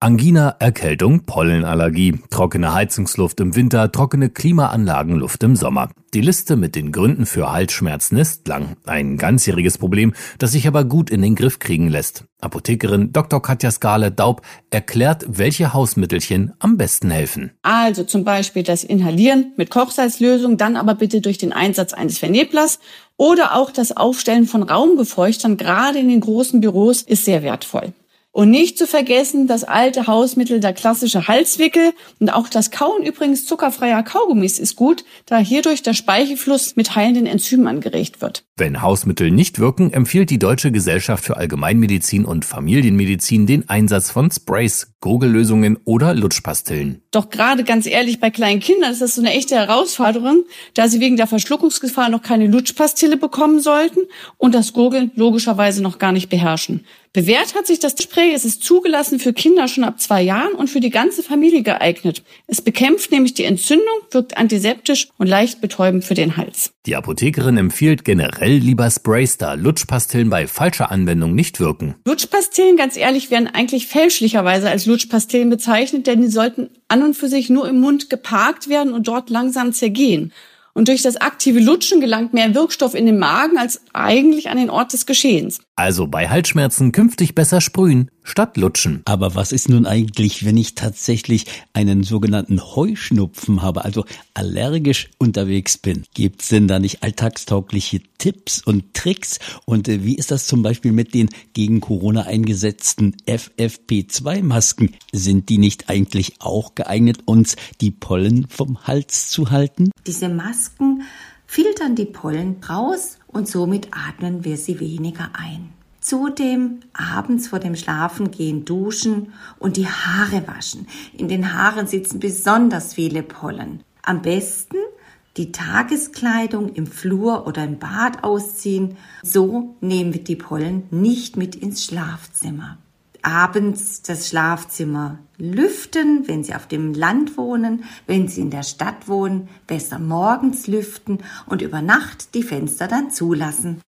Angina, Erkältung, Pollenallergie, trockene Heizungsluft im Winter, trockene Klimaanlagenluft im Sommer. Die Liste mit den Gründen für Halsschmerzen ist lang. Ein ganzjähriges Problem, das sich aber gut in den Griff kriegen lässt. Apothekerin Dr. Katja Skale-Daub erklärt, welche Hausmittelchen am besten helfen. Also zum Beispiel das Inhalieren mit Kochsalzlösung, dann aber bitte durch den Einsatz eines Verneblers oder auch das Aufstellen von Raumbefeuchtern, gerade in den großen Büros, ist sehr wertvoll. Und nicht zu vergessen, das alte Hausmittel, der klassische Halswickel und auch das Kauen übrigens zuckerfreier Kaugummis ist gut, da hierdurch der Speichelfluss mit heilenden Enzymen angeregt wird. Wenn Hausmittel nicht wirken, empfiehlt die Deutsche Gesellschaft für Allgemeinmedizin und Familienmedizin den Einsatz von Sprays, Gurgellösungen oder Lutschpastillen. Doch gerade ganz ehrlich, bei kleinen Kindern ist das so eine echte Herausforderung, da sie wegen der Verschluckungsgefahr noch keine Lutschpastille bekommen sollten und das Gurgeln logischerweise noch gar nicht beherrschen. Bewährt hat sich das Spray, es ist zugelassen für Kinder schon ab 2 Jahren und für die ganze Familie geeignet. Es bekämpft nämlich die Entzündung, wirkt antiseptisch und leicht betäubend für den Hals. Die Apothekerin empfiehlt generell lieber Sprays, da Lutschpastillen bei falscher Anwendung nicht wirken. Lutschpastillen, ganz ehrlich, werden eigentlich fälschlicherweise als Lutschpastillen bezeichnet, denn die sollten an und für sich nur im Mund geparkt werden und dort langsam zergehen. Und durch das aktive Lutschen gelangt mehr Wirkstoff in den Magen als eigentlich an den Ort des Geschehens. Also bei Halsschmerzen künftig besser sprühen statt lutschen. Aber was ist nun eigentlich, wenn ich tatsächlich einen sogenannten Heuschnupfen habe, also allergisch unterwegs bin? Gibt's denn da nicht alltagstaugliche Tipps und Tricks? Und wie ist das zum Beispiel mit den gegen Corona eingesetzten FFP2-Masken? Sind die nicht eigentlich auch geeignet, uns die Pollen vom Hals zu halten? Diese Masken filtern die Pollen raus und somit atmen wir sie weniger ein. Zudem abends vor dem Schlafengehen duschen und die Haare waschen. In den Haaren sitzen besonders viele Pollen. Am besten die Tageskleidung im Flur oder im Bad ausziehen. So nehmen wir die Pollen nicht mit ins Schlafzimmer. Abends das Schlafzimmer lüften, wenn Sie auf dem Land wohnen, wenn Sie in der Stadt wohnen, besser morgens lüften und über Nacht die Fenster dann zulassen.